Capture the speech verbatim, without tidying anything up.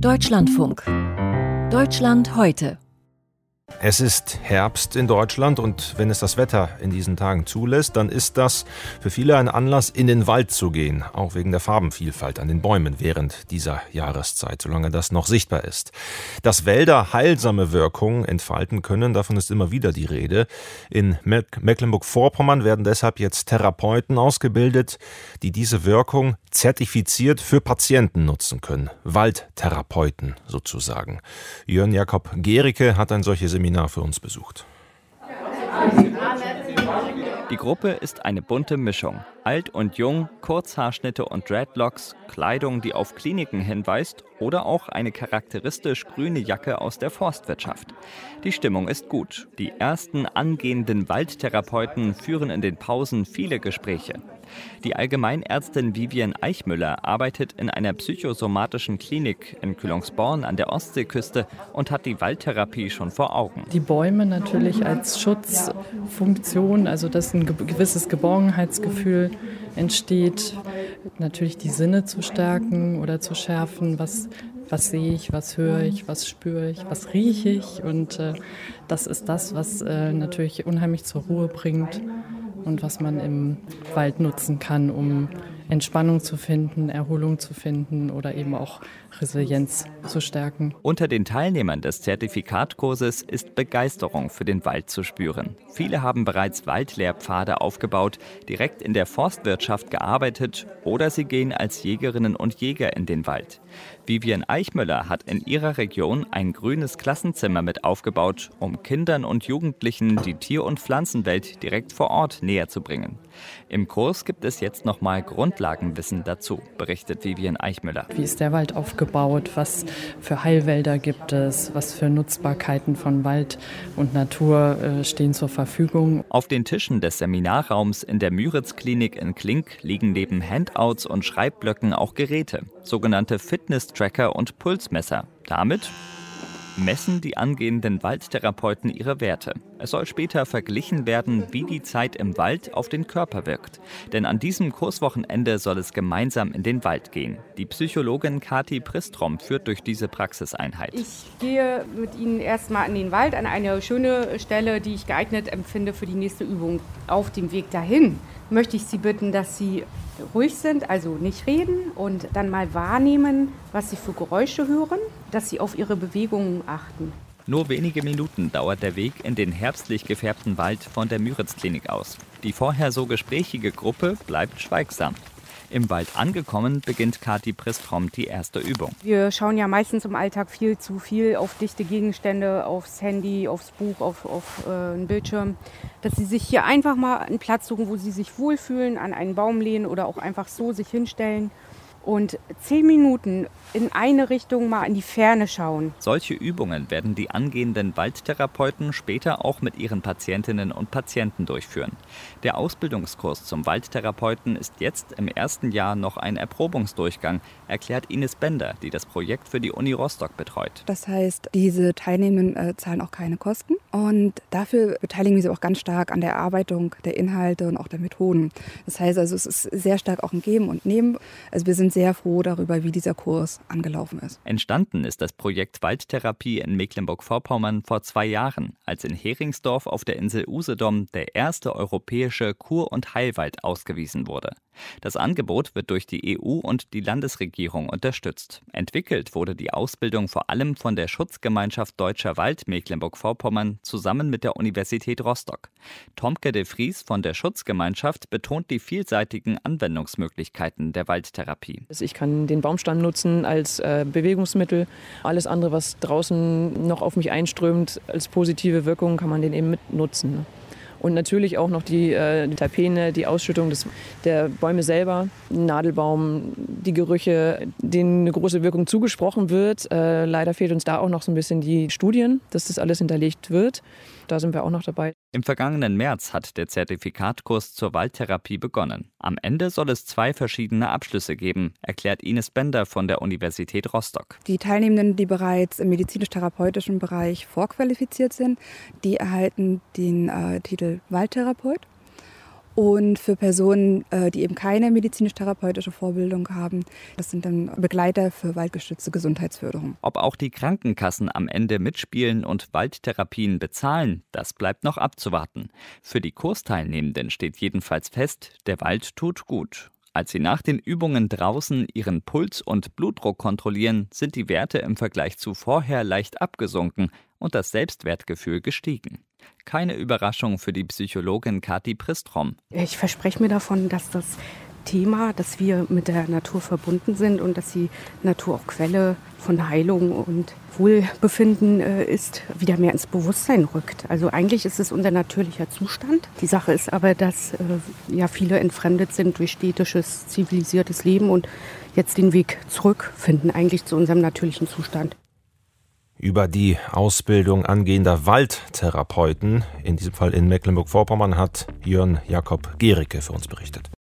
Deutschlandfunk. Deutschland heute. Es ist Herbst in Deutschland und wenn es das Wetter in diesen Tagen zulässt, dann ist das für viele ein Anlass, in den Wald zu gehen, auch wegen der Farbenvielfalt an den Bäumen während dieser Jahreszeit, solange das noch sichtbar ist. Dass Wälder heilsame Wirkungen entfalten können, davon ist immer wieder die Rede. In Mecklenburg-Vorpommern werden deshalb jetzt Therapeuten ausgebildet, die diese Wirkung zertifiziert für Patienten nutzen können. Waldtherapeuten sozusagen. Jörn Jakob Gericke hat ein solches Seminar für uns besucht. Die Gruppe ist eine bunte Mischung. Alt und jung, Kurzhaarschnitte und Dreadlocks, Kleidung, die auf Kliniken hinweist oder auch eine charakteristisch grüne Jacke aus der Forstwirtschaft. Die Stimmung ist gut. Die ersten angehenden Waldtherapeuten führen in den Pausen viele Gespräche. Die Allgemeinärztin Vivian Eichmüller arbeitet in einer psychosomatischen Klinik in Kühlungsborn an der Ostseeküste und hat die Waldtherapie schon vor Augen. Die Bäume natürlich als Schutzfunktion, also dass ein gewisses Geborgenheitsgefühl entsteht, natürlich die Sinne zu stärken oder zu schärfen, was, was sehe ich, was höre ich, was spüre ich, was rieche ich, und äh, das ist das, was äh, natürlich unheimlich zur Ruhe bringt und was man im Wald nutzen kann, um Entspannung zu finden, Erholung zu finden oder eben auch Resilienz zu stärken. Unter den Teilnehmern des Zertifikatkurses ist Begeisterung für den Wald zu spüren. Viele haben bereits Waldlehrpfade aufgebaut, direkt in der Forstwirtschaft gearbeitet oder sie gehen als Jägerinnen und Jäger in den Wald. Vivian Eichmüller hat in ihrer Region ein grünes Klassenzimmer mit aufgebaut, um Kindern und Jugendlichen die Tier- und Pflanzenwelt direkt vor Ort näher zu bringen. Im Kurs gibt es jetzt nochmal Grundlagenwissen dazu, berichtet Vivian Eichmüller. Wie ist der Wald aufgebaut? Was für Heilwälder gibt es? Was für Nutzbarkeiten von Wald und Natur äh, stehen zur Verfügung? Auf den Tischen des Seminarraums in der Müritz-Klinik in Klink liegen neben Handouts und Schreibblöcken auch Geräte, sogenannte Fitness-Tracker und Pulsmesser. Damit messen die angehenden Waldtherapeuten ihre Werte. Es soll später verglichen werden, wie die Zeit im Wald auf den Körper wirkt. Denn an diesem Kurswochenende soll es gemeinsam in den Wald gehen. Die Psychologin Kati Pristrom führt durch diese Praxiseinheit. Ich gehe mit Ihnen erstmal in den Wald, an eine schöne Stelle, die ich geeignet empfinde für die nächste Übung. Auf dem Weg dahin möchte ich Sie bitten, dass Sie ruhig sind, also nicht reden, und dann mal wahrnehmen, was Sie für Geräusche hören, dass Sie auf Ihre Bewegungen achten. Nur wenige Minuten dauert der Weg in den herbstlich gefärbten Wald von der Müritz-Klinik aus. Die vorher so gesprächige Gruppe bleibt schweigsam. Im Wald angekommen, beginnt Kati Pristrom die erste Übung. Wir schauen ja meistens im Alltag viel zu viel auf dichte Gegenstände, aufs Handy, aufs Buch, auf, auf äh, einen Bildschirm. Dass Sie sich hier einfach mal einen Platz suchen, wo Sie sich wohlfühlen, an einen Baum lehnen oder auch einfach so sich hinstellen und zehn Minuten in eine Richtung mal in die Ferne schauen. Solche Übungen werden die angehenden Waldtherapeuten später auch mit ihren Patientinnen und Patienten durchführen. Der Ausbildungskurs zum Waldtherapeuten ist jetzt im ersten Jahr noch ein Erprobungsdurchgang, erklärt Ines Bender, die das Projekt für die Uni Rostock betreut. Das heißt, diese Teilnehmenden äh, zahlen auch keine Kosten und dafür beteiligen wir sie auch ganz stark an der Erarbeitung der Inhalte und auch der Methoden. Das heißt also, es ist sehr stark auch ein Geben und Nehmen. Also wir sind sehr froh darüber, wie dieser Kurs angelaufen ist. Entstanden ist das Projekt Waldtherapie in Mecklenburg-Vorpommern vor zwei Jahren, als in Heringsdorf auf der Insel Usedom der erste europäische Kur- und Heilwald ausgewiesen wurde. Das Angebot wird durch die E U und die Landesregierung unterstützt. Entwickelt wurde die Ausbildung vor allem von der Schutzgemeinschaft Deutscher Wald Mecklenburg-Vorpommern zusammen mit der Universität Rostock. Tomke de Vries von der Schutzgemeinschaft betont die vielseitigen Anwendungsmöglichkeiten der Waldtherapie. Ich kann den Baumstamm nutzen als äh, Bewegungsmittel. Alles andere, was draußen noch auf mich einströmt, als positive Wirkung, kann man den eben mit nutzen. Und natürlich auch noch die, äh, die Terpene, die Ausschüttung des, der Bäume selber, Nadelbaum, die Gerüche, denen eine große Wirkung zugesprochen wird. Äh, leider fehlt uns da auch noch so ein bisschen die Studien, dass das alles hinterlegt wird. Da sind wir auch noch dabei. Im vergangenen März hat der Zertifikatkurs zur Waldtherapie begonnen. Am Ende soll es zwei verschiedene Abschlüsse geben, erklärt Ines Bender von der Universität Rostock. Die Teilnehmenden, die bereits im medizinisch-therapeutischen Bereich vorqualifiziert sind, die erhalten den äh, Titel Waldtherapeut. Und für Personen, die eben keine medizinisch-therapeutische Vorbildung haben, das sind dann Begleiter für waldgestützte Gesundheitsförderung. Ob auch die Krankenkassen am Ende mitspielen und Waldtherapien bezahlen, das bleibt noch abzuwarten. Für die Kursteilnehmenden steht jedenfalls fest, der Wald tut gut. Als sie nach den Übungen draußen ihren Puls und Blutdruck kontrollieren, sind die Werte im Vergleich zu vorher leicht abgesunken und das Selbstwertgefühl gestiegen. Keine Überraschung für die Psychologin Kathi Pristrom. Ich verspreche mir davon, dass das Thema, dass wir mit der Natur verbunden sind und dass die Natur auch Quelle von Heilung und Wohlbefinden äh, ist, wieder mehr ins Bewusstsein rückt. Also eigentlich ist es unser natürlicher Zustand. Die Sache ist aber, dass äh, ja viele entfremdet sind durch städtisches, zivilisiertes Leben und jetzt den Weg zurückfinden eigentlich zu unserem natürlichen Zustand. Über die Ausbildung angehender Waldtherapeuten, in diesem Fall in Mecklenburg-Vorpommern, hat Jörn Jakob Gericke für uns berichtet.